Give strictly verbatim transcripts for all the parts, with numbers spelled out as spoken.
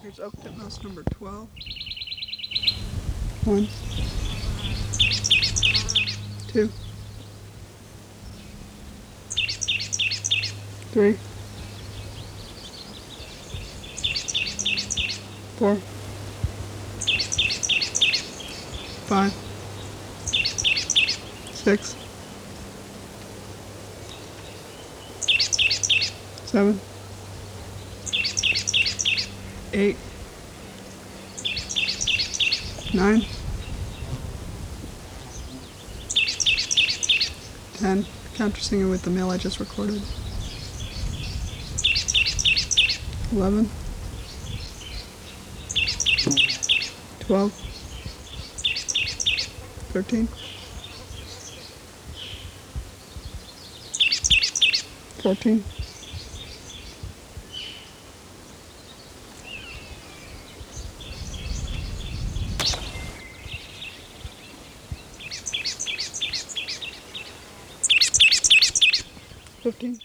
Here's oak titmouse number twelve. One, two, three, four, five, six, seven, eight, nine, ten. Countersinging with the male I just recorded. eleven, twelve, thirteen, fourteen, fifteen,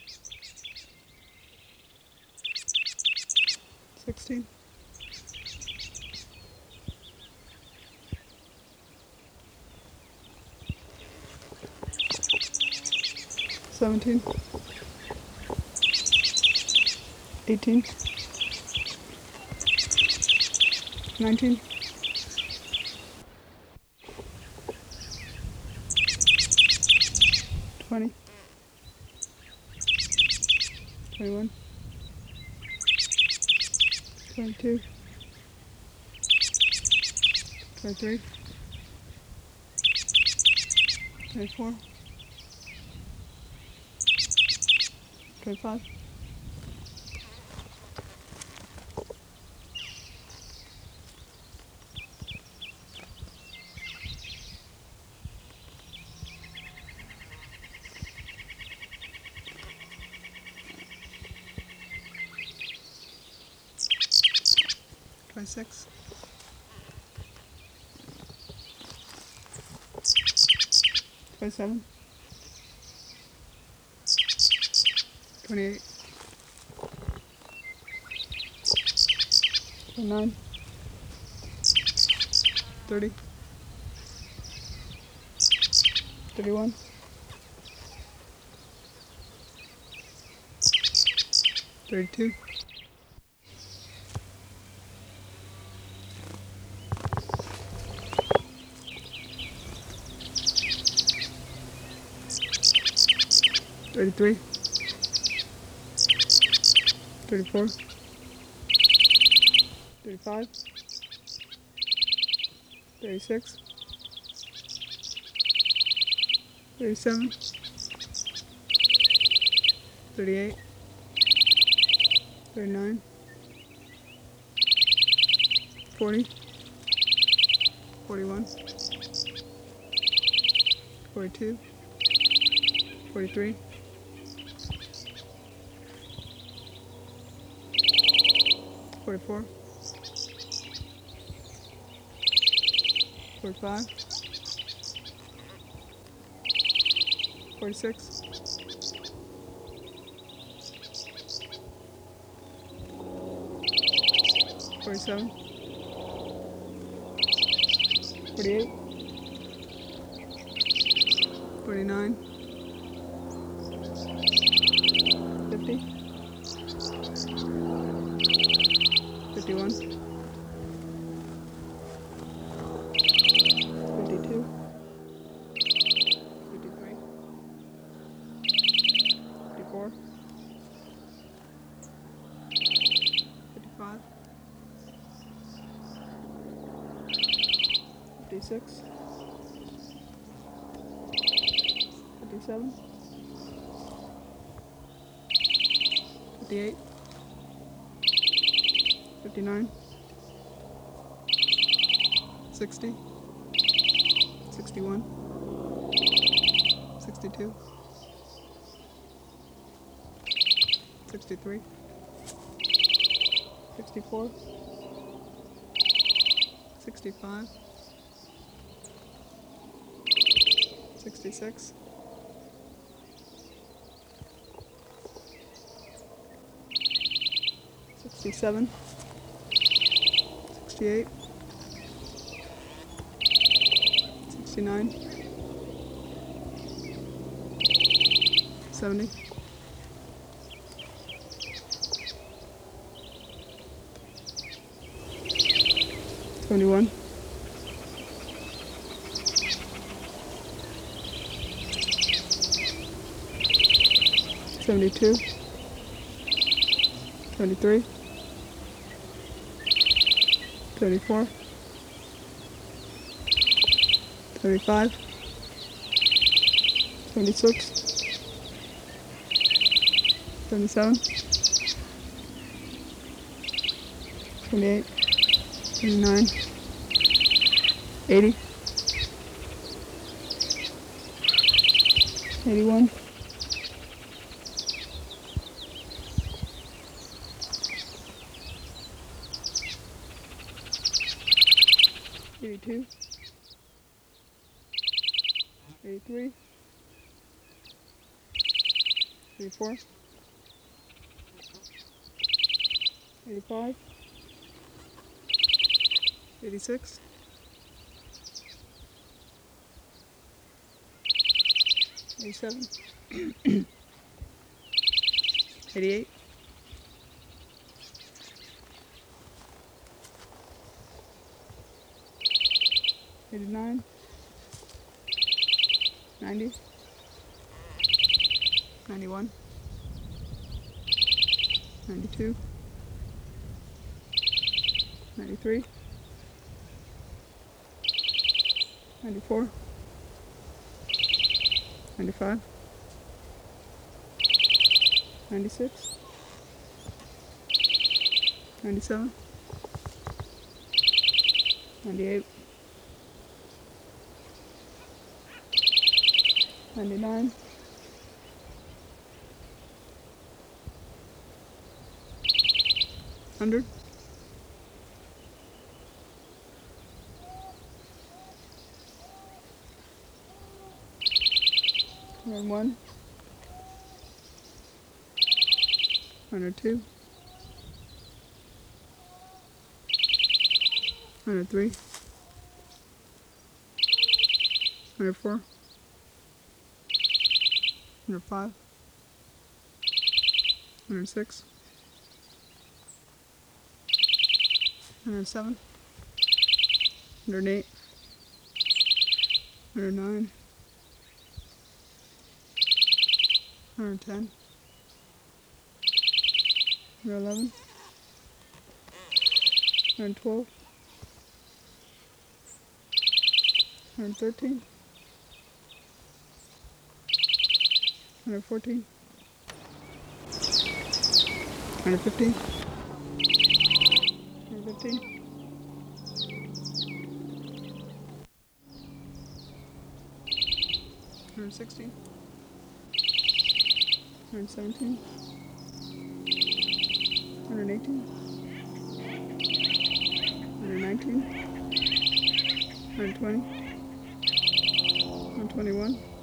sixteen, seventeen, eighteen, nineteen, twenty, twenty-one, twenty-two, twenty-three, twenty-four, twenty-five, twenty-six, twenty-seven, twenty-eight, twenty-nine, thirty, thirty-one, thirty-two, thirty-three, thirty-four, thirty-five, thirty-six, thirty-seven, thirty-eight, thirty-nine, forty, forty-one, forty-two, forty-three, forty-four, forty-five, forty-six, forty-seven, forty-eight, forty-nine, fifty, fifty-one, fifty-two, fifty-three, fifty-four, fifty-five, fifty-six, fifty-seven, fifty-eight, fifty-nine, sixty, sixty-one, sixty-two, sixty-three, sixty-four, sixty-five, sixty-six, sixty-seven, sixty-eight, sixty-nine, seventy, seventy-one, seventy-two, seventy-three, seventy-four, seventy-five, seventy-six, seventy-seven, seventy-eight, seventy-nine, eighty, eighty-one, eighty-two, eighty-three, eighty-four, eighty-five, eighty-six, eighty-seven, eighty-eight, eighty-nine, ninety, ninety-one, ninety-two, ninety-three, ninety-four, ninety-five, ninety-six, ninety-seven, ninety-eight, ninety-nine, one hundred, one hundred one, one hundred two, one hundred three, one hundred four, one hundred five, one hundred six, one hundred seven, one hundred eight, one hundred nine, one hundred ten, one hundred eleven, one hundred twelve, one hundred thirteen, one hundred fourteen, one hundred fifteen, one hundred fifteen, one hundred sixteen, one hundred seventeen, one hundred eighteen, one hundred nineteen, one hundred twenty, one hundred twenty-one,